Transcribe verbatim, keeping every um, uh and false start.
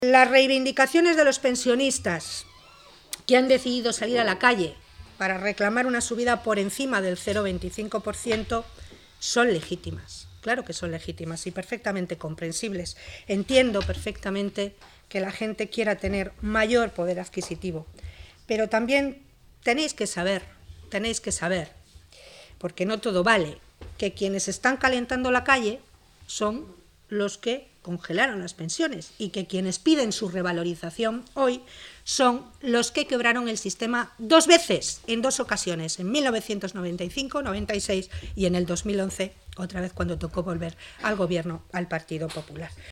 Las reivindicaciones de los pensionistas que han decidido salir a la calle para reclamar una subida por encima del cero coma veinticinco por ciento son legítimas. Claro que son legítimas y perfectamente comprensibles. Entiendo perfectamente que la gente quiera tener mayor poder adquisitivo, pero también tenéis que saber, tenéis que saber, porque no todo vale, que quienes están calentando la calle son los que congelaron las pensiones y que quienes piden su revalorización hoy son los que quebraron el sistema dos veces, en dos ocasiones, en mil novecientos noventa y cinco, noventa y seis y en el dos mil once, otra vez cuando tocó volver al gobierno al Partido Popular.